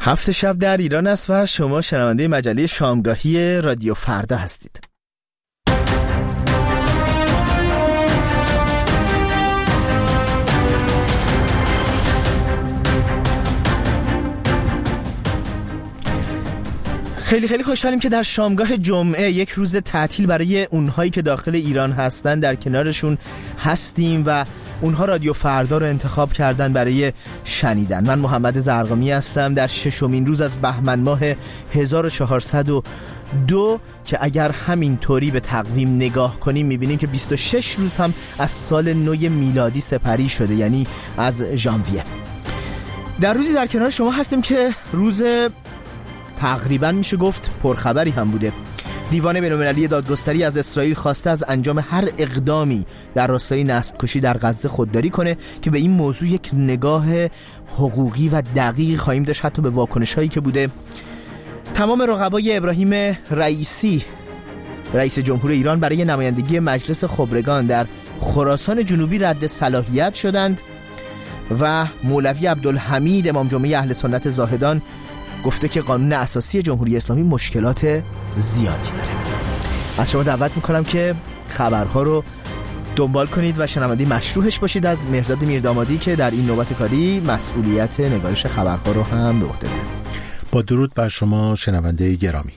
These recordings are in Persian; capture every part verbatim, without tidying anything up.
هفت شب در ایران است و شما شنونده مجله شامگاهی رادیو فردا هستید. خیلی خیلی خوشحالیم که در شامگاه جمعه، یک روز تعطیل برای اونهایی که داخل ایران هستن، در کنارشون هستیم و اونها رادیو فردا رو انتخاب کردن برای شنیدن. من محمد زرقامی هستم در ششمین روز از بهمن ماه هزار و چهارصد و دو که اگر همین طوری به تقویم نگاه کنیم میبینیم که بیست و شش روز هم از سال نو میلادی سپری شده، یعنی از ژانویه. در روزی در کنار شما هستیم که روز تقریبا میشه گفت پرخبری هم بوده. دیوان بین‌المللی دادگستری از اسرائیل خواسته از انجام هر اقدامی در راستای نسل‌کشی در غزه خودداری کنه که به این موضوع یک نگاه حقوقی و دقیق خواهیم داشت، حتی به واکنش‌هایی که بوده. تمام رقبای ابراهیم رئیسی، رئیس جمهور ایران، برای نمایندگی مجلس خبرگان در خراسان جنوبی رد صلاحیت شدند و مولوی عبدالحمید امام جمعه اهل سنت زاهدان گفته که قانون اساسی جمهوری اسلامی مشکلات زیادی داره. از شما دعوت میکنم که خبرها رو دنبال کنید و شنونده مشروعش باشید از مهرداد میردامادی که در این نوبت کاری مسئولیت نگارش خبرها رو هم به عهده داره. با درود بر شما شنونده گرامی.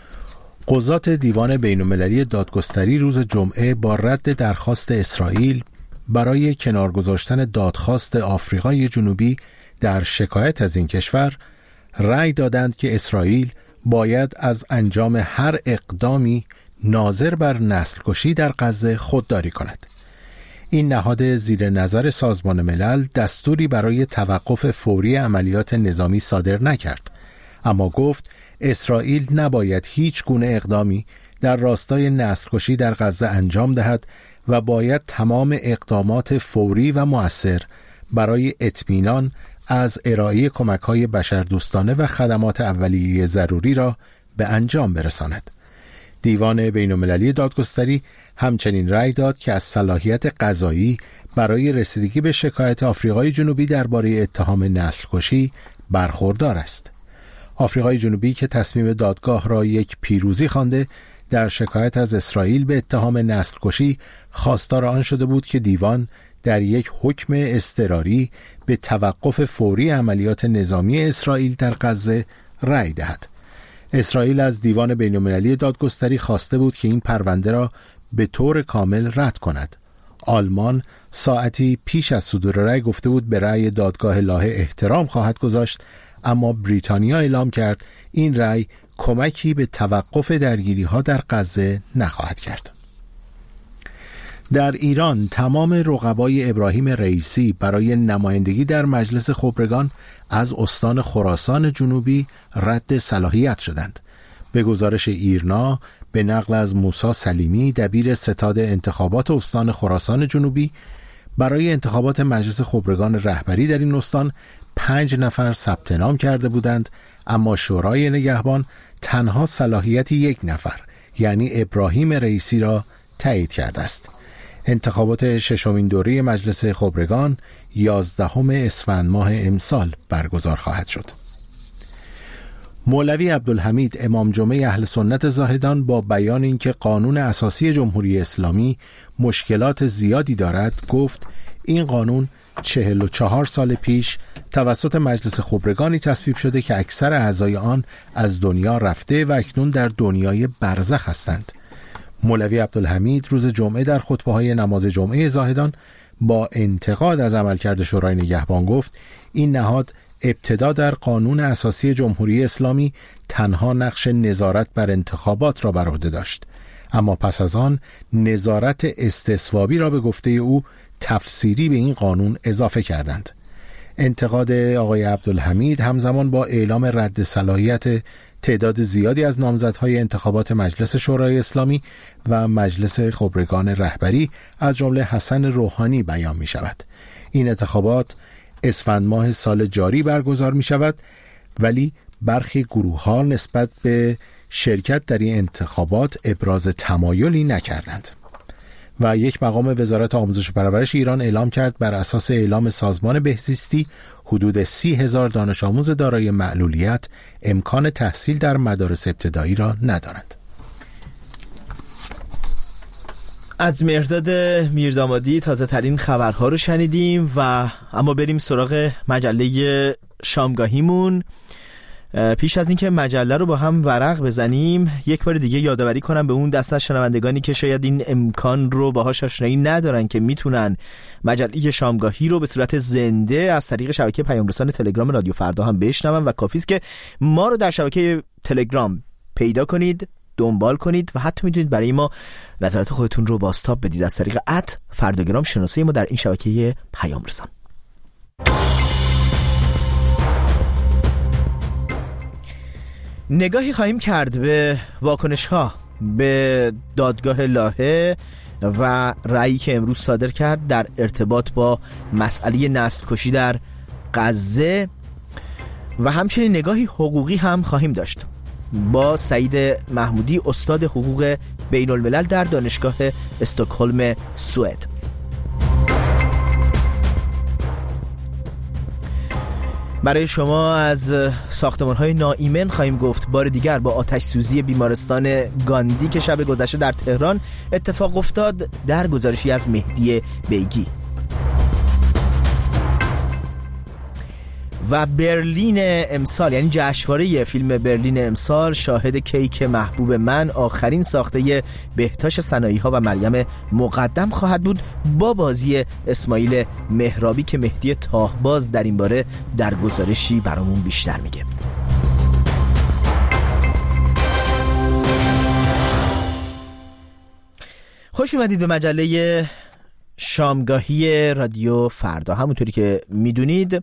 قضات دیوان بین‌المللی دادگستری روز جمعه با رد درخواست اسرائیل برای کنار گذاشتن دادخواست آفریقای جنوبی در شکایت از این کشور رأی دادند که اسرائیل باید از انجام هر اقدامی ناظر بر نسل کشی در غزه خودداری کند. این نهاد زیر نظر سازمان ملل دستوری برای توقف فوری عملیات نظامی صادر نکرد، اما گفت اسرائیل نباید هیچ گونه اقدامی در راستای نسل کشی در غزه انجام دهد و باید تمام اقدامات فوری و مؤثر برای اطمینان از ارائه کمک‌های بشردوستانه و خدمات اولیه ضروری را به انجام برساند. دیوان بین‌المللی دادگستری همچنین رأی داد که از صلاحیت قضایی برای رسیدگی به شکایت آفریقای جنوبی درباره اتهام نسل کشی برخوردار است. آفریقای جنوبی که تصمیم دادگاه را یک پیروزی خوانده، در شکایت از اسرائیل به اتهام نسل کشی خواستار آن شده بود که دیوان در یک حکم اضطراری به توقف فوری عملیات نظامی اسرائیل در غزه رأی دهد. اسرائیل از دیوان بین‌المللی دادگستری خواسته بود که این پرونده را به طور کامل رد کند. آلمان ساعتی پیش از صدور رأی گفته بود به رأی دادگاه لاهه احترام خواهد گذاشت، اما بریتانیا اعلام کرد این رأی کمکی به توقف درگیری‌ها در غزه نخواهد کرد. در ایران تمام رقبای ابراهیم رئیسی برای نمایندگی در مجلس خبرگان از استان خراسان جنوبی رد صلاحیت شدند. به گزارش ایرنا به نقل از موسی سلیمی، دبیر ستاد انتخابات استان خراسان جنوبی، برای انتخابات مجلس خبرگان رهبری در این استان پنج نفر ثبت نام کرده بودند، اما شورای نگهبان تنها صلاحیت یک نفر یعنی ابراهیم رئیسی را تایید کرده است. انتخابات ششمین دوره مجلس خبرگان یازدهم اسفند ماه امسال برگزار خواهد شد. مولوی عبدالحمید امام جمعه اهل سنت زاهدان با بیان اینکه قانون اساسی جمهوری اسلامی مشکلات زیادی دارد گفت این قانون چهل و چهار سال پیش توسط مجلس خبرگانی تصویب شده که اکثر اعضای آن از دنیا رفته و اکنون در دنیای برزخ هستند. مولوی عبدالحمید روز جمعه در خطبه‌های نماز جمعه زاهدان با انتقاد از عملکرد شورای نگهبان گفت این نهاد ابتدا در قانون اساسی جمهوری اسلامی تنها نقش نظارت بر انتخابات را بر عهده داشت، اما پس از آن نظارت استصوابی را به گفته او تفسیری به این قانون اضافه کردند. انتقاد آقای عبدالحمید همزمان با اعلام رد صلاحیت تعداد زیادی از نامزدهای انتخابات مجلس شورای اسلامی و مجلس خبرگان رهبری از جمله حسن روحانی بیان می شود. این انتخابات اسفند ماه سال جاری برگزار می شود، ولی برخی گروه ها نسبت به شرکت در این انتخابات ابراز تمایلی نکردند. و یک مقام وزارت آموزش و پرورش ایران اعلام کرد بر اساس اعلام سازمان بهزیستی حدود سی هزار دانش آموز دارای معلولیت امکان تحصیل در مدارس ابتدایی را ندارند. از مهرداد میردامادی تازه ترین خبرها رو شنیدیم و اما بریم سراغ مجله شامگاهیمون. پیش از اینکه مجله رو با هم ورق بزنیم یک بار دیگه یادآوری کنم به اون دسته از شنوندگانی که شاید این امکان رو باهاش آشنایی ندارن که میتونن مجله شامگاهی رو به صورت زنده از طریق شبکه پیام رسان تلگرام رادیو فردا هم بشنون و کافی است که ما رو در شبکه تلگرام پیدا کنید، دنبال کنید و حتی میتونید برای ما نظرات خودتون رو بازتاب بدید از طریق ات فرداگرام شناسه ما در این شبکه پیام رسان. نگاهی خواهیم کرد به واکنش‌ها به دادگاه لاهه و رأیی که امروز صادر کرد در ارتباط با مسئله نسل کشی در غزه و همچنین نگاهی حقوقی هم خواهیم داشت با سعید محمودی، استاد حقوق بین الملل در دانشگاه استکهلم، سوئد. برای شما از ساختمان‌های ناایمن خواهیم گفت. بار دیگر با آتش سوزی بیمارستان گاندی که شب گذشته در تهران اتفاق افتاد در گزارشی از مهدی بیگی. و برلین امسال، یعنی جشنواره فیلم برلین امسال، شاهد کیک محبوب من، آخرین ساخته بهتاش صنایعی ها و مریم مقدم خواهد بود با بازی اسماعیل مهرابی که مهدی تاهباز در این باره در گزارشی برامون بیشتر میگه. خوش اومدید به مجله شامگاهی رادیو فردا. همونطوری که میدونید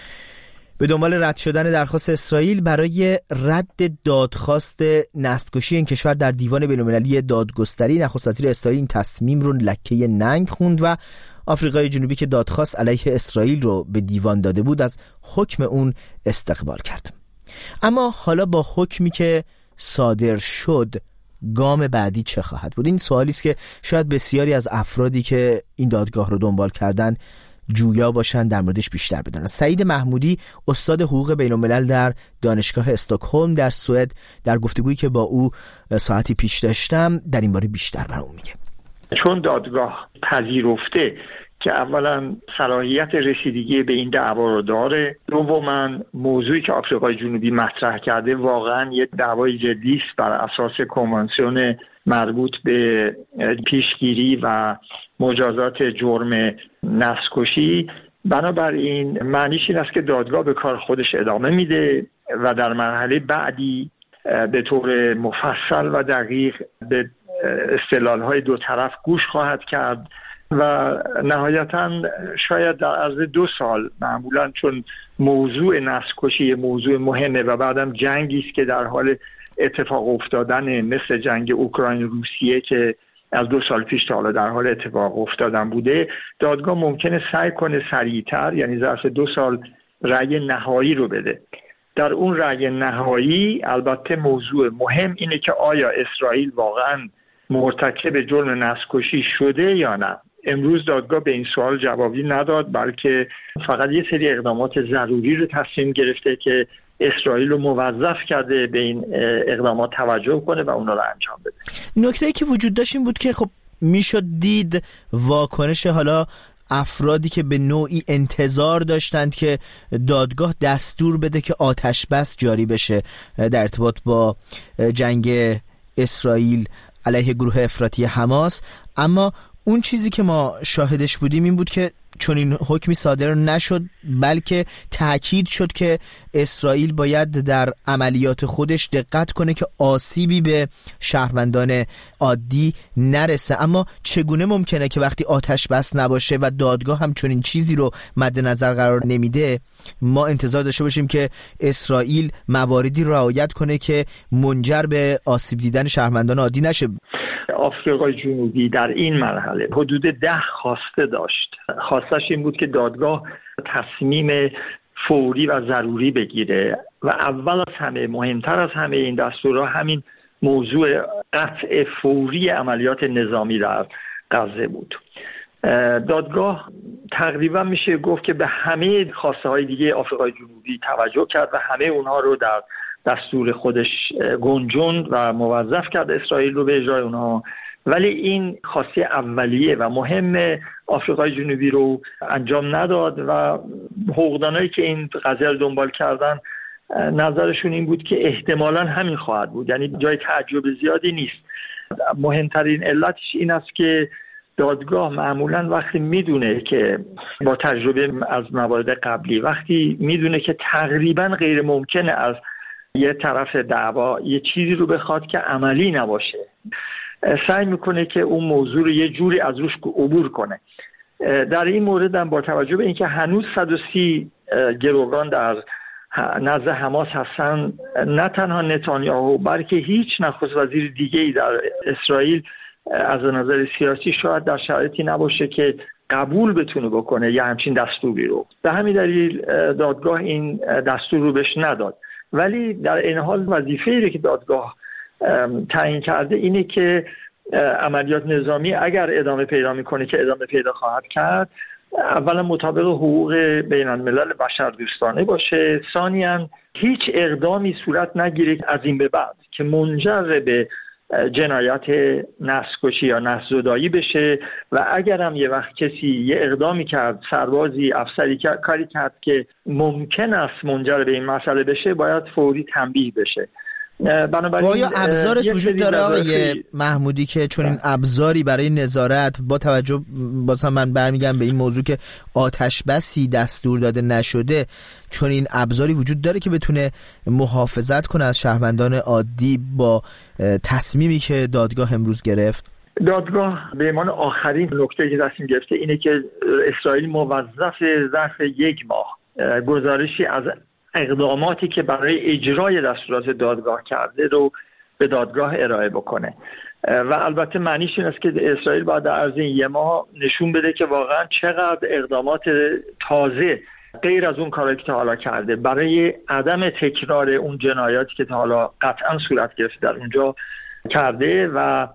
به دنبال رد شدن درخواست اسرائیل برای رد دادخواست نسل‌کشی این کشور در دیوان بین‌المللی دادگستری، نخست وزیر اسرائیل این تصمیم رو لکه ننگ خوند و آفریقای جنوبی که دادخواست علیه اسرائیل رو به دیوان داده بود از حکم اون استقبال کرد. اما حالا با حکمی که صادر شد گام بعدی چه خواهد بود؟ این سوالی است که شاید بسیاری از افرادی که این دادگاه رو دنبال کردن جویا باشن در موردش بیشتر بدونن. سعید محمودی، استاد حقوق بین الملل در دانشگاه استکهلم در سوئد، در گفتگویی که با او ساعتی پیش داشتم در این باره بیشتر برام میگه. چون دادگاه پذیرفته که اولا صلاحیت رسیدگی به این دعوا رو داره، دوما موضوعی که آفریقای جنوبی مطرح کرده واقعا یک دعوای جدی است بر اساس کنوانسیون مربوط به پیشگیری و مجازات جرم نسل‌کشی. بنابراین معنیش این است که دادگاه به کار خودش ادامه میده و در مرحله بعدی به طور مفصل و دقیق به استدلال‌های دو طرف گوش خواهد کرد و نهایتاً شاید در عرض دو سال، معمولاً چون موضوع نسل‌کشی موضوع مهمه و بعدم جنگی است که در حال اتفاق افتادن، مثل جنگ اوکراین روسیه که از دو سال پیش تا حالا در حال اتفاق افتادن بوده، دادگاه ممکنه سعی کنه سریعتر، یعنی ظرف دو سال، رأی نهایی رو بده. در اون رأی نهایی البته موضوع مهم اینه که آیا اسرائیل واقعاً مرتکب جرم نسل‌کشی شده یا نه. امروز دادگاه به این سوال جوابی نداد، بلکه فقط یه سری اقدامات ضروری رو تصمیم گرفته که اسرائیل رو موظف کرده به این اقدامات توجه کنه و اونا رو انجام بده. نکته‌ای که وجود داشت این بود که خب میشد دید واکنش حالا افرادی که به نوعی انتظار داشتند که دادگاه دستور بده که آتش بس جاری بشه در ارتباط با جنگ اسرائیل علیه گروه افراطی حماس، اما اون چیزی که ما شاهدش بودیم این بود که چون این حکمی صادر نشد، بلکه تأکید شد که اسرائیل باید در عملیات خودش دقت کنه که آسیبی به شهروندان عادی نرسه. اما چگونه ممکنه که وقتی آتش بس نباشه و دادگاه هم چون این چیزی رو مد نظر قرار نمیده، ما انتظار داشته باشیم که اسرائیل مواردی رعایت کنه که منجر به آسیب دیدن شهروندان عادی نشه؟ آفریقای جنوبی در این مرحله حدود ده خواسته داشت. خواستش این بود که دادگاه تصمیم فوری و ضروری بگیره و اول از همه، مهمتر از همه این دستورها، همین موضوع قطع فوری عملیات نظامی در غزه بود. دادگاه تقریبا میشه گفت که به همه خواسته های دیگه آفریقای جنوبی توجه کرد و همه اونها رو در دستور خودش گنجوند و موظف کرد اسرائیل رو به اجرای اونها، ولی این خواسته اولیه و مهم آفریقای جنوبی رو انجام نداد و حقوقدانایی که این قضیه رو دنبال کردن نظرشون این بود که احتمالاً همین خواهد بود، یعنی جای تعجب زیادی نیست. مهمترین علتش این است که دادگاه معمولاً وقتی میدونه که با تجربه از موارد قبلی وقتی میدونه که تقریباً غیر ممکنه از یه طرف دعوا یه چیزی رو بخواد که عملی نباشه، سعی میکنه که اون موضوع رو یه جوری از روش عبور کنه. در این مورد هم با توجه به اینکه هنوز صد و سی گروگان در نزد حماس هستن، نه تنها نتانیاهو بلکه هیچ نخست وزیر دیگه‌ای در اسرائیل از نظر سیاسی شاید در شرایطی نباشه که قبول بتونه بکنه یه همچین دستوری رو. به همین دلیل دادگاه این دستور رو بهش نداد، ولی در این حال وظیفه‌ای رو که دادگاه تعیین کرده اینه که عملیات نظامی اگر ادامه پیدا میکنه که ادامه پیدا خواهد کرد، اولا مطابق حقوق بین الملل بشردوستانه باشه، ثانیاً هیچ اقدامی صورت نگیره از این به بعد که منجر به جنایت نسل‌کشی یا نسل‌زدایی بشه و اگر هم یه وقت کسی یه اقدامی کرد، سربازی افسری کاری کرد که ممکن است منجر به این مسئله بشه، باید فوری تنبیه بشه. بنابراین آیا ابزارش وجود داره آقای محمودی که چون این ابزاری برای نظارت با توجه بازم من برمیگم به این موضوع که آتش بسی دستور داده نشده، چون این ابزاری وجود داره که بتونه محافظت کنه از شهروندان عادی با تصمیمی که دادگاه امروز گرفت؟ دادگاه به عنوان آخرین نکته که تصمیم گرفته اینه که اسرائیل موظف ظرف یک ماه گزارشی از اقداماتی که برای اجرای دستورات دادگاه کرده رو به دادگاه ارائه بکنه و البته معنیش این است که اسرائیل باید در عرض این یه ماه نشون بده که واقعا چقدر اقدامات تازه غیر از اون کاری که تا حالا کرده برای عدم تکرار اون جنایاتی که تا حالا قطعا صورت گرفته در اونجا کرده و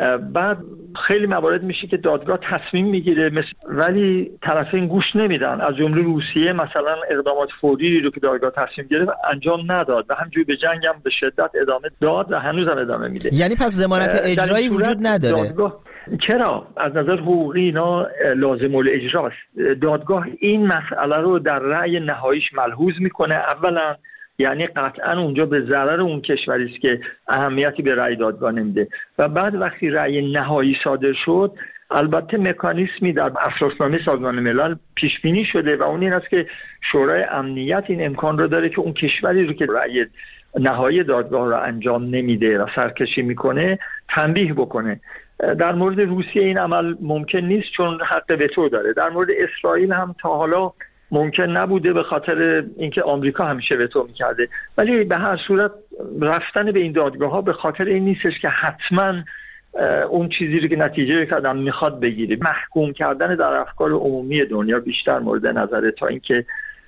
بعد خیلی موارد میشه که دادگاه تصمیم میگیره مثل ولی طرفین گوش نمیدن، از جمله روسیه مثلا اقدامات فوری رو که دادگاه تصمیم گرفت انجام نداد و همجوری به جنگ هم به شدت ادامه داد و هنوز هم ادامه میده. یعنی پس ضمانت اجرایی وجود نداره؟ دادگاه چرا؟ از نظر حقوقی اینا لازم الاجراست. دادگاه این مسئله رو در رأی نهاییش ملحوظ میکنه. اولا یعنی قطعا اونجا به ضرر اون کشوری است که اهمیتی به رأی دادگاه نمیده و بعد وقتی رأی نهایی صادر شد البته مکانیزمی در اساسنامه سازمان ملل پیش بینی شده و اون این است که شورای امنیت این امکان رو داره که اون کشوری رو که رأی نهایی دادگاه رو انجام نمیده و سرکشی میکنه تنبیه بکنه. در مورد روسیه این عمل ممکن نیست چون حق وتو داره. در مورد اسرائیل هم تا حالا ممکن نبوده به خاطر اینکه آمریکا همیشه وتو میکرده، ولی به هر صورت رفتن به این دادگاه ها به خاطر این نیستش که حتما اون چیزی رو که نتیجه که آدم میخواد بگیره. محکوم کردن در افکار عمومی دنیا بیشتر مورد نظره تا اینکه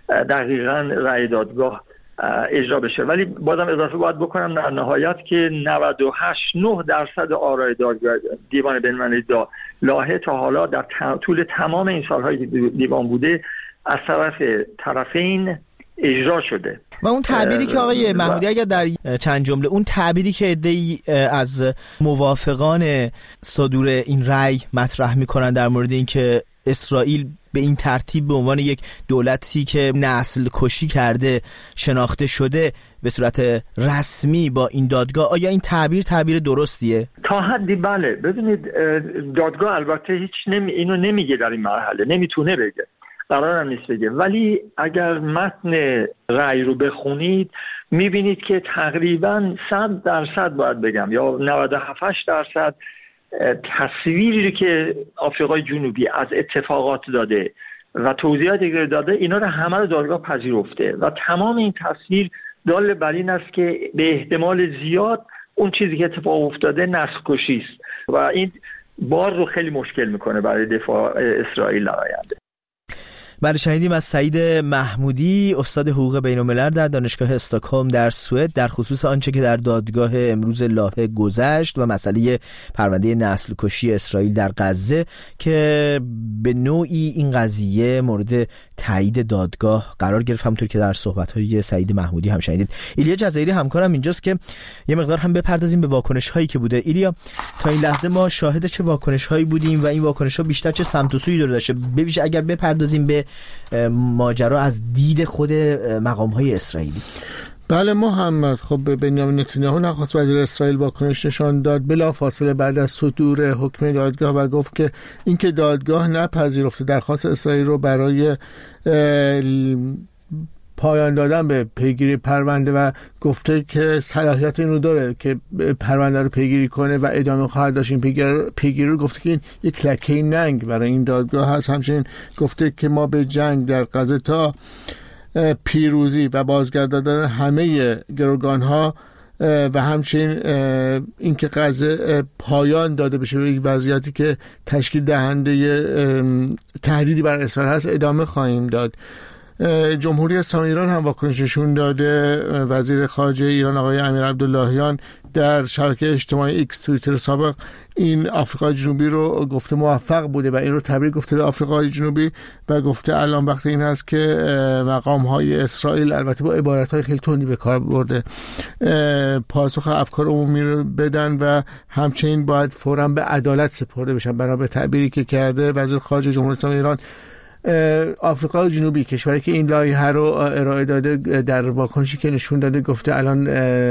دقیقاً رأی دادگاه اجرا بشه. ولی بازم اضافه باید بکنم در نهایت که نود و هشت نه درصد آرای دادگاه دیوان بین‌المللی لاهه تا حالا در طول تمام این سال‌های دیوان بوده از طرف طرفین اجرا شده. و اون تعبیری که آقای محمودی اگر در چند جمله اون تعبیری که عده‌ای از موافقان صدور این رأی مطرح میکنن در مورد اینکه اسرائیل به این ترتیب به عنوان یک دولتی که نسل کشی کرده شناخته شده به صورت رسمی با این دادگاه، آیا این تعبیر تعبیر درستیه؟ تا حدی بله. ببینید دادگاه البته هیچ نمی اینو نمیگه در این مرحله، نمیتونه بگه، قرار هم نیست بگه، ولی اگر متن رأی رو بخونید میبینید که تقریباً صد درصد باید بگم یا نود و هفت درصد تصویری که آفریقای جنوبی از اتفاقات داده و توضیحاتی که داده اینا رو همه رو دادگاه پذیرفته و تمام این تصویر دال بر این است که به احتمال زیاد اون چیزی که اتفاق افتاده نسل کشی است و این بار رو خیلی مشکل میکنه برای دفاع اسرائیل در آینده. بله، شنیدیم از سعید محمودی، استاد حقوق بین‌الملل در دانشگاه استکهلم در سوئد، در خصوص آنچه که در دادگاه امروز لاهه گذشت و مسئله پرونده نسل کشی اسرائیل در غزه که به نوعی این قضیه مورد تایید دادگاه قرار گرفت، همونطور که در صحبت‌های سعید محمودی هم شنیدید. ایلیا جزایری همکارم اینجاست که یه مقدار هم بپردازیم به واکنش‌هایی که بوده. ایلیا، تا این لحظه ما شاهد چه واکنش‌هایی بودیم و این واکنش‌ها بیشتر چه سمت و سویی داشته؟ ببینید اگر بپردازیم به ماجرا از دید خود مقام‌های اسرائیلی. بله محمد، خب بنیامین نتانیاهو نخست وزیر اسرائیل واکنش نشان داد بلافاصله بعد از صدور حکم دادگاه و گفت که اینکه دادگاه نپذیرفته درخواست اسرائیل رو برای پایان دادن به پیگیری پرونده و گفته که صلاحیت این رو داره که پرونده رو پیگیری کنه و ادامه خواهد داشت این پیگیری رو. گفته که این یک لکه ننگ برای این دادگاه هست. همچنین گفته که ما به جنگ در غزه تا پیروزی و بازگرداندن همه گروگان‌ها و همچنین اینکه غزه پایان داده بشه به یک وضعیتی که تشکیل دهنده تهدیدی بر اسرائیل هست ادامه خواهیم داد. جمهوری اسلامی ایران هم واکنش نشون داده. وزیر خارجه ایران آقای امیر عبداللهیان در شبکه اجتماعی ایکس توییتر سابق این آفریقای جنوبی رو گفته موفق بوده و این رو تبریک گفته به آفریقای جنوبی و گفته الان وقت این هست که مقام های اسرائیل البته با عبارت های خیلی تندی به کار برده پاسخ افکار عمومی رو بدن و همچنین باید فوراً به عدالت سپرده بشن. بنا به تعبیری که کرده وزیر خارجه جمهوری اسلامی ایران، آفریقای جنوبی کشوری که این لایحه رو ارائه داده در واکنشی که نشون داده گفته الان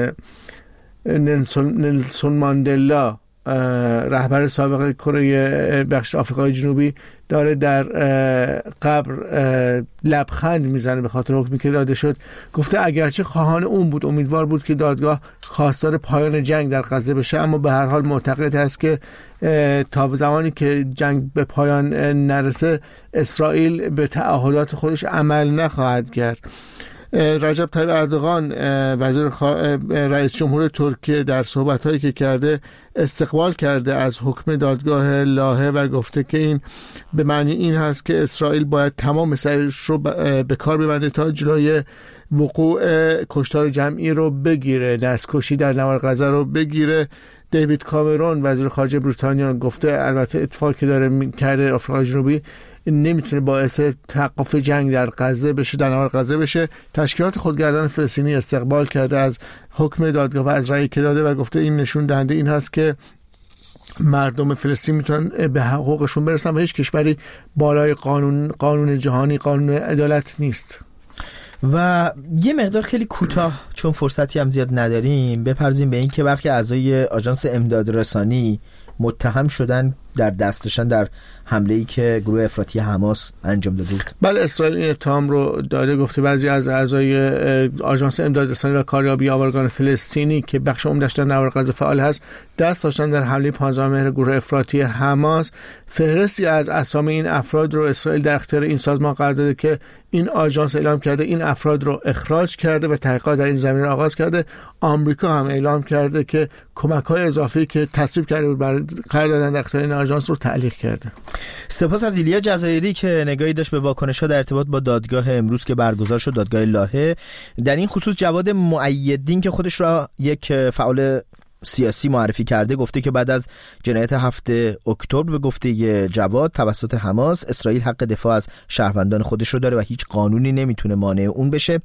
نلسون, نلسون ماندلا رهبر سابق کره بخش آفریقای جنوبی داره در قبر لبخند میزنه به خاطر حکمی که داده شد. گفته اگرچه خواهان اون بود، امیدوار بود که دادگاه خواستار پایان جنگ در غزه بشه، اما به هر حال معتقد است که تا زمانی که جنگ به پایان نرسه اسرائیل به تعهدات خودش عمل نخواهد کرد. رجب طیب اردوغان وزیر خ... رئیس جمهور ترکیه در صحبت‌هایی که کرده استقبال کرده از حکم دادگاه لاهه و گفته که این به معنی این هست که اسرائیل باید تمام سعیش رو به کار ببنده تا جلوی وقوع کشتار جمعی رو بگیره، دستکشی در نوار غزه رو بگیره. دیوید کامرون وزیر خارجه بریتانیا گفته البته اتفاقی که داره کرده آفریقای جنوبی نمیتونه باعث توقف جنگ در غزه بشه، در نوار غزه بشه. تشکیلات خودگردان فلسطینی استقبال کرده از حکم دادگاه و از رأیی که داده و گفته این نشون دهنده این هست که مردم فلسطین میتونن به حقوقشون برسن و هیچ کشوری بالای قانون قانون جهانی، قانون عدالت نیست. و یه مقدار خیلی کوتاه چون فرصتی هم زیاد نداریم بپردازیم به این که برخی اعضای آژانس امداد رسانی متهم شدن در دست داشتن در حمله‌ای که گروه افراطی حماس انجام داده بود. بله، اسرائیل این اتهام رو داده. گفته بعضی از اعضای آژانس امداد رسانی و کاریابی آوارگان فلسطینی که بخش عمده‌اش در نوار غزه فعال هست دست داشتن در حمله پانزدهم مهر گروه افراطی حماس. فهرستی از اسامی این افراد رو اسرائیل در اختیار این سازمان قرار داده که این آژانس اعلام کرده این افراد رو اخراج کرده و تحقیقات در این زمینه آغاز کرده. آمریکا هم اعلام کرده که کمک‌های اضافی که تصویب کرده بود برای قرار دادن در اختیار این آژانس رو تعلیق کرده. سپاس از ایلیا جزایری که نگاهی داشت به واکنش‌ها در ارتباط با دادگاه امروز که برگزار شد، دادگاه لاهه. در این خصوص جواد مؤیدین که خودش را یک فعال سیاسی معرفی کرده گفته که بعد از جنایت هفتم اکتبر به گفته جواد توسط حماس، اسرائیل حق دفاع از شهروندان خودش رو داره و هیچ قانونی نمیتونه مانع اون بشه.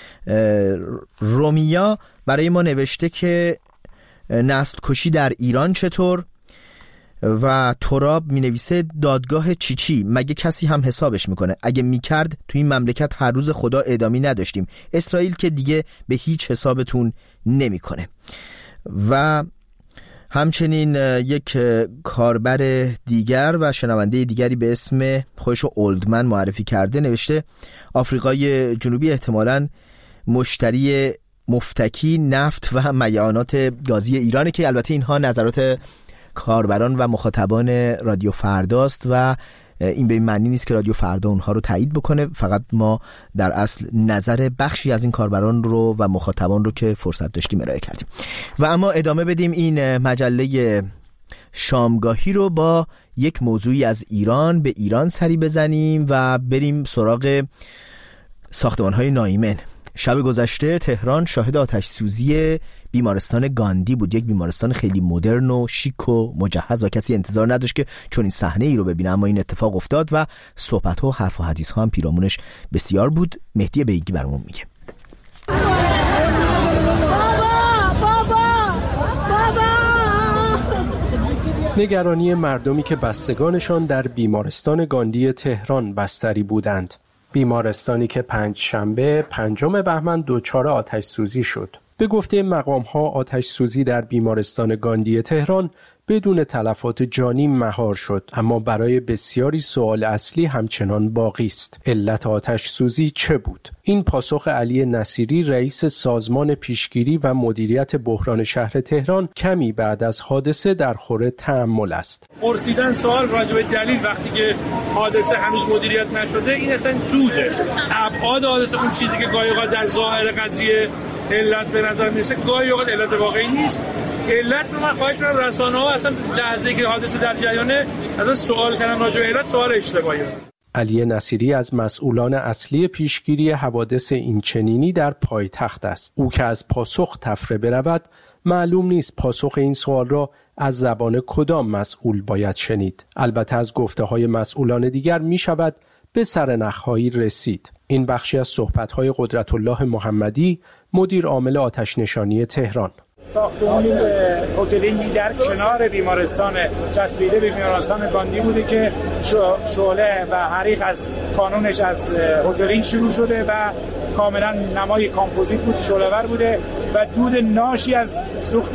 رومیا برای ما نوشته که نسل کشی در ایران چطور، و تراب می نویسه دادگاه چیچی مگه کسی هم حسابش میکنه؟ اگه میکرد تو این مملکت هر روز خدا اعدامی نداشتیم. اسرائیل که دیگه به هیچ حسابتون نمیکنه. و همچنین یک کاربر دیگر و شنونده دیگری به اسم خودشو اولدمن معرفی کرده نوشته آفریقای جنوبی احتمالاً مشتری مفتکی نفت و میعانات گازی ایرانه، که البته اینها نظرات کاربران و مخاطبان رادیو فرداست و این به این معنی نیست که رادیو فردا اونها رو تایید بکنه، فقط ما در اصل نظر بخشی از این کاربران رو و مخاطبان رو که فرصت داشتیم ارائه کردیم. و اما ادامه بدیم این مجله شامگاهی رو با یک موضوعی از ایران به ایران سری بزنیم و بریم سراغ ساختمان‌های ناایمن. شب گذشته تهران شاهد آتش سوزی بیمارستان گاندی بود، یک بیمارستان خیلی مدرن و شیک و مجهز و کسی انتظار نداشت که چون این صحنه ای رو ببینه، اما این اتفاق افتاد و صحبت و حرف و حدیث ها هم پیرامونش بسیار بود. مهدی بیگی برامون میگه. نگرانی مردمی که بستگانشان در بیمارستان گاندی تهران بستری بودند. بیمارستانی که پنج شنبه پنجم بهمن دچار آتش سوزی شد. به گفته مقام‌ها آتش سوزی در بیمارستان گاندی تهران بدون تلفات جانی مهار شد، اما برای بسیاری سوال اصلی همچنان باقی است. علت آتش سوزی چه بود؟ این پاسخ علی نصیری رئیس سازمان پیشگیری و مدیریت بحران شهر تهران کمی بعد از حادثه در خور تأمل است. پرسیدن سوال راجع به دلیل وقتی که حادثه هنوز مدیریت نشده، این اصلا زوده. ابعاد حادثه اون چیزی که گاهی اوقات در ظاهر قضیه علت به نظر میرسه گاهی اوقات علت واقعی نیست. علت رو من خواهش می‌کنم رسانه‌ها اصلا لحظه‌ای که حادثه در جریانه از سوال کردن راجع به علت سوال اشتباهیه. علی نصیری از مسئولان اصلی پیشگیری حوادث اینچنینی در پایتخت است. او که از پاسخ تفره برود، معلوم نیست پاسخ این سوال را از زبان کدام مسئول باید شنید. البته از گفته‌های مسئولان دیگر می‌شود به سرنخ‌هایی رسید. این بخشی از صحبت‌های قدرت الله محمدی، مدیر عامل آتش نشانی تهران. ساختمان هتلینگی در کنار بیمارستان چسبیده به بیمارستان گاندی بوده که شعله و حریق از کانونش از هتلینگ شروع شده و کاملا نمای کامپوزیت بود، شعله‌ور بوده و دود ناشی از سوخت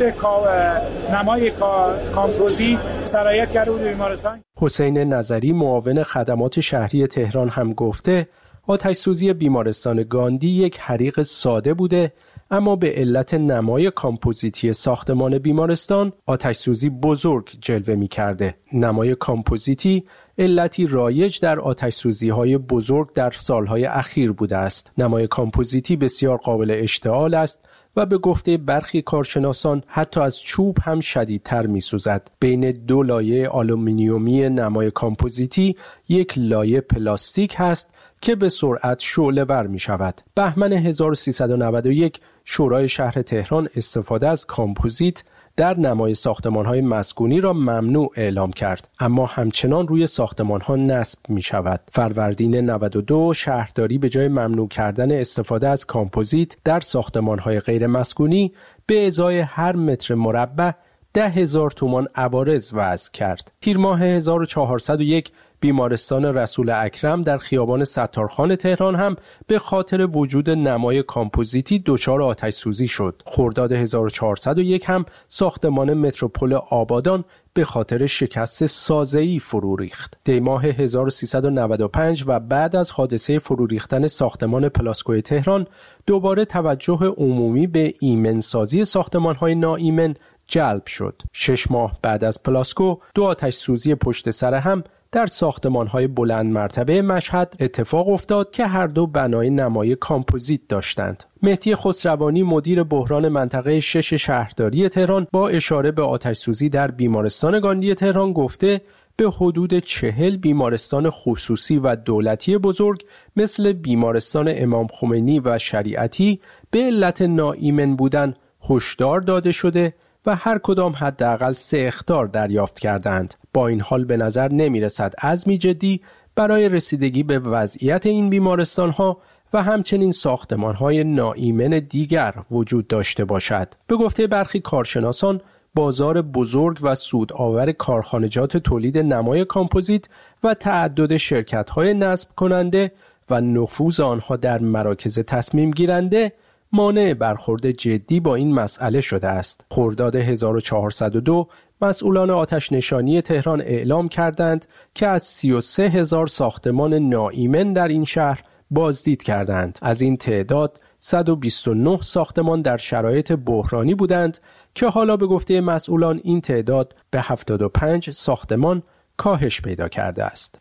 نمای کامپوزیت سرایت کرده بود بیمارستان. حسین نظری معاون خدمات شهری تهران هم گفته آتش سوزی بیمارستان گاندی یک حریق ساده بوده، اما به علت نمای کامپوزیتی ساختمان بیمارستان آتش سوزی بزرگ جلوه می کرده. نمای کامپوزیتی علتی رایج در آتش سوزی های بزرگ در سالهای اخیر بوده است. نمای کامپوزیتی بسیار قابل اشتعال است و به گفته برخی کارشناسان حتی از چوب هم شدیدتر می سوزد. بین دو لایه آلومینیومی نمای کامپوزیتی یک لایه پلاستیک هست که به سرعت شعله‌ور می شود. بهمن هزار و سیصد و نود و یک شورای شهر تهران استفاده از کامپوزیت در نمای ساختمان‌های مسکونی را ممنوع اعلام کرد، اما همچنان روی ساختمان‌ها نصب می‌شود. فروردین نود و دو شهرداری به جای ممنوع کردن استفاده از کامپوزیت در ساختمان‌های غیر مسکونی به ازای هر متر مربع ده هزار تومان عوارض وضع کرد. تیر ماه هزار و چهارصد و یک بیمارستان رسول اکرم در خیابان ستارخان تهران هم به خاطر وجود نمای کامپوزیتی دچار آتش سوزی شد. خرداد هزار و چهارصد و یک هم ساختمان متروپول آبادان به خاطر شکست سازه‌ای فرو ریخت. دی ماه هزار و سیصد و نود و پنج و بعد از حادثه فرو ریختن ساختمان پلاسکو تهران دوباره توجه عمومی به ایمنسازی ساختمان‌های ناایمن جلب شد. شش ماه بعد از پلاسکو دو آتش سوزی پشت سر هم در ساختمان‌های بلند مرتبه مشهد اتفاق افتاد که هر دو بنای نمای کامپوزیت داشتند. مهدی خسروانی مدیر بحران منطقه شش شهرداری تهران با اشاره به آتش سوزی در بیمارستان گاندی تهران گفته به حدود چهل بیمارستان خصوصی و دولتی بزرگ مثل بیمارستان امام خمینی و شریعتی به علت ناایمن بودن هشدار داده شده و هر کدام حداقل سه اخطار دریافت کردند. با این حال به نظر نمی رسد عزمی جدی برای رسیدگی به وضعیت این بیمارستان‌ها و همچنین ساختمان‌های ناایمن دیگر وجود داشته باشد. به گفته برخی کارشناسان بازار بزرگ و سودآور کارخانجات تولید نمای کامپوزیت و تعدد شرکت‌های نصب کننده و نفوذ آنها در مراکز تصمیم گیرنده مانع برخورد جدی با این مسئله شده است. خرداد هزار و چهارصد و دو مسئولان آتش نشانی تهران اعلام کردند که از سی و سه هزار ساختمان ناایمن در این شهر بازدید کردند. از این تعداد صد و بیست و نه ساختمان در شرایط بحرانی بودند که حالا به گفته مسئولان این تعداد به هفتاد و پنج ساختمان کاهش پیدا کرده است.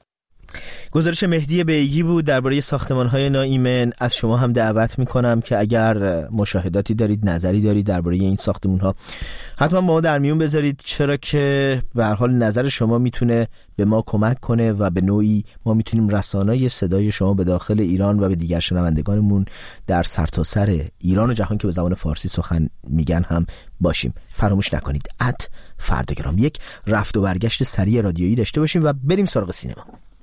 گزارش مهدی بیگی بود درباره ساختمان‌های ناایمن. از شما هم دعوت می‌کنم که اگر مشاهداتی دارید، نظری دارید درباره این ساختمان‌ها، حتما با ما در میون بذارید، چرا که به هر حال نظر شما میتونه به ما کمک کنه و به نوعی ما میتونیم رسانه‌ی صدای شما به داخل ایران و به دیگر شنوندگانمون در سرتاسر ایران و جهان که به زبان فارسی سخن میگن هم باشیم. فراموش نکنید ات فرداگرام یک رفت و برگشت سریع رادیویی داشته باشیم و بریم سراغ سینما.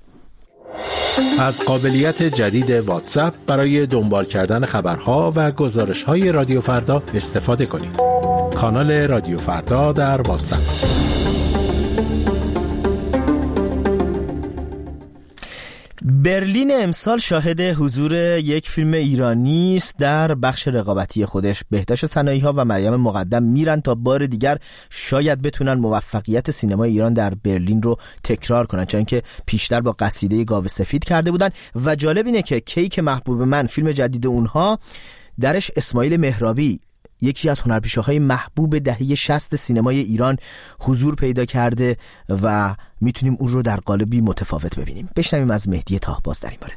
از قابلیت جدید واتساپ برای دنبال کردن خبرها و گزارش‌های رادیو فردا استفاده کنید. کانال رادیو فردا در واتساپ. برلین امسال شاهد حضور یک فیلم ایرانی است. در بخش رقابتی خودش بهداشت صنایع‌ها و مریم مقدم میرن تا بار دیگر شاید بتونن موفقیت سینما ایران در برلین رو تکرار کنن، چون که پیشتر با قصیده گاو سفید کرده بودن. و جالب اینه که کیک محبوب من، فیلم جدید اونها، درش اسماعیل مهرابی، یکی از هنرپیشه‌های محبوب دهه شصت سینمای ایران، حضور پیدا کرده و میتونیم اون رو در قالبی متفاوت ببینیم. بشنویم از مهدی طاهباز در این باره.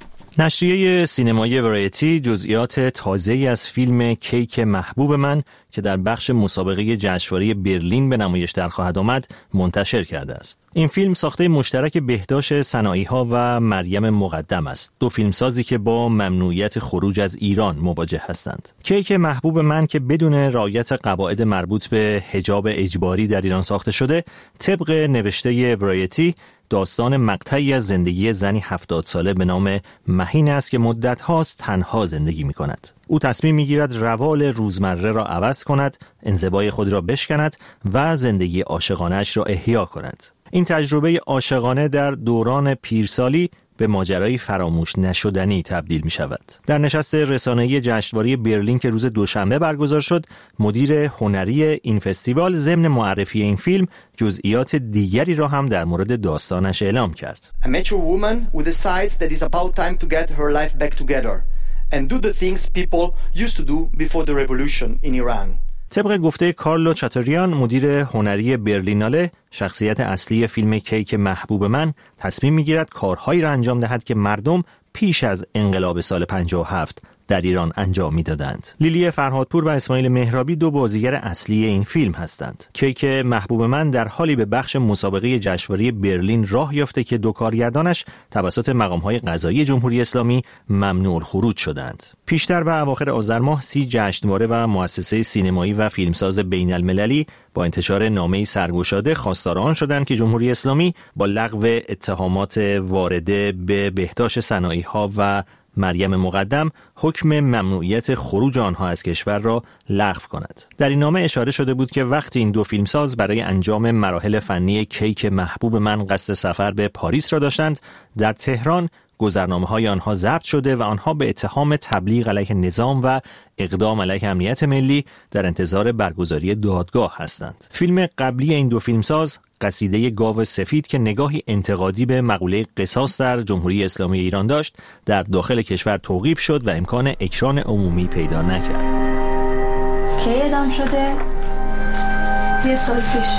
نشریه سینمایی ورایتی جزئیات تازه‌ای از فیلم کیک محبوب من که در بخش مسابقه جشنواره برلین به نمایش در خواهد آمد منتشر کرده است. این فیلم ساخته مشترک بهداشت صنایع‌ها و مریم مقدم است، دو فیلمسازی که با ممنوعیت خروج از ایران مواجه هستند. کیک محبوب من که بدون رعایت قواعد مربوط به حجاب اجباری در ایران ساخته شده، طبق نوشته ورایتی داستان مقطعی از زندگی زنی هفتاد ساله به نام مهین است که مدت هاست تنها زندگی می کند. او تصمیم می گیرد روال روزمره را عوض کند، انزوای خود را بشکند و زندگی عاشقانه‌اش را احیا کند. این تجربه عاشقانه در دوران پیرسالی به ماجرای فراموش نشدنی تبدیل می شود. در نشست رسانه‌ای جشنواره برلین که روز دوشنبه برگزار شد، مدیر هنری این فستیوال ضمن معرفی این فیلم جزئیات دیگری را هم در مورد داستانش اعلام کرد. A mature woman who decides that it's about time to get her life back together and do the things people used to do before the revolution in Iran. طبق گفته کارلو چاتریان، مدیر هنری برلیناله، شخصیت اصلی فیلم کیک محبوب من تصمیم می‌گیرد کارهایی را انجام دهد که مردم پیش از انقلاب سال پنجاه و هفت در ایران انجام میدادند. لیلی فرهادپور و اسماعیل مهرابی دو بازیگر اصلی این فیلم هستند. کیک محبوب من در حالی به بخش مسابقه جشنواره برلین راه یافته که دو کارگردانش توسط مقام‌های قضایی جمهوری اسلامی ممنوع الخروج شدند. پیشتر و اواخر آذر ماه سی جشنواره و مؤسسه سینمایی و فیلمساز بین‌المللی با انتشار نامه‌ای سرگشاده خواستار آن شدند که جمهوری اسلامی با لغو اتهامات وارده به بهداشت صنایع‌ها و مریم مقدم حکم ممنوعیت خروج آنها از کشور را لغو کند. در این نامه اشاره شده بود که وقتی این دو فیلمساز برای انجام مراحل فنی کیک محبوب من قصد سفر به پاریس را داشتند، در تهران گذرنامه‌های آنها ضبط شده و آنها به اتهام تبلیغ علیه نظام و اقدام علیه امنیت ملی در انتظار برگزاری دادگاه هستند. فیلم قبلی این دو فیلمساز، قصیده گاو سفید که نگاهی انتقادی به مقوله قصاص در جمهوری اسلامی ایران داشت، در داخل کشور توقیف شد و امکان اکران عمومی پیدا نکرد. کی اعدام شده؟ یه سال پیش.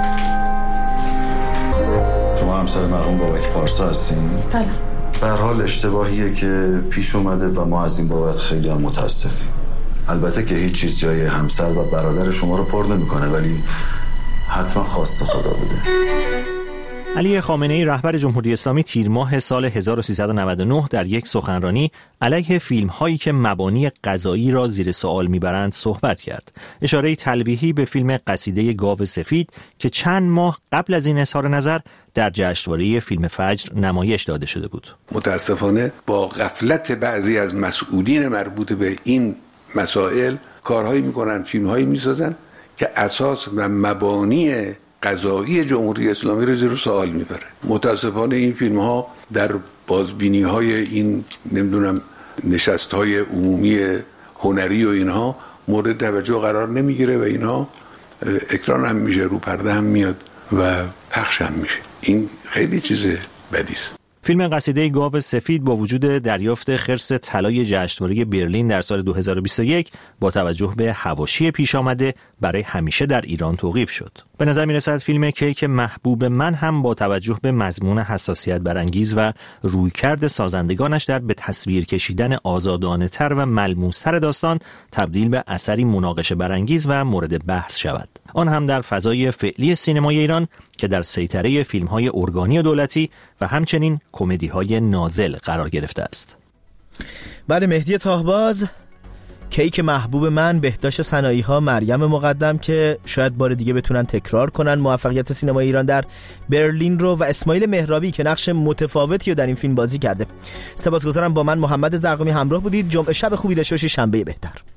شما همسر مرحوم بابک پارسا هستین؟ بله. به هر حال اشتباهیه که پیش اومده و ما از این بابت خیلی هم متاسفیم. البته که هیچ چیز جای همسر و برادر شما رو پر نمی‌کنه، ولی حتما خواست خدا بده. علی خامنه‌ای رهبر جمهوری اسلامی تیر ماه سال هزار و سیصد و نود و نه در یک سخنرانی علیه فیلم‌هایی که مبانی قضایی را زیر سوال می‌برند صحبت کرد. اشاره تلویحی به فیلم قصیده گاو سفید که چند ماه قبل از این اظهار نظر در جشنواره فیلم فجر نمایش داده شده بود. متاسفانه با غفلت بعضی از مسئولین مربوط به این مسائل کارهایی می‌کنن، فیلم‌هایی می‌سازن که اساس و مبانی قضایی جمهوری اسلامی رو زیر سوال میبره. متاسفانه این فیلم ها در بازبینی های این نمیدونم نشست های عمومی هنری و اینها مورد توجه قرار نمیگیره و اینها اکران هم میشه، رو پرده هم میاد و پخش هم میشه. این خیلی چیز بدی است. فیلم قصیده گاو سفید با وجود دریافت خرس طلای جشنواره برلین در سال دو هزار و بیست و یک با توجه به حواشی پیش آمده برای همیشه در ایران توقیف شد. به نظر می‌رسد فیلم کیک محبوب من هم با توجه به مضمون حساسیت برانگیز و رویکرد سازندگانش در به تصویر کشیدن آزادانه‌تر و ملموس‌تر داستان تبدیل به اثری مناقشه برانگیز و مورد بحث شود. آن هم در فضای فعلی سینمای ایران که در سیطره فیلم‌های ارگانی و دولتی و همچنین کمدی‌های نازل قرار گرفته است. بله، مهدی تاهباز، کیک محبوب من، بهداشت سنایی ها، مریم مقدم که شاید بار دیگه بتونن تکرار کنن موفقیت سینمای ایران در برلین رو، و اسماعیل مهرابی که نقش متفاوتی رو در این فیلم بازی کرده. سپاسگزارم با من محمد زرقامی همراه بودید. جمعه شب خوبی داشته باشید. شنبه بهتر.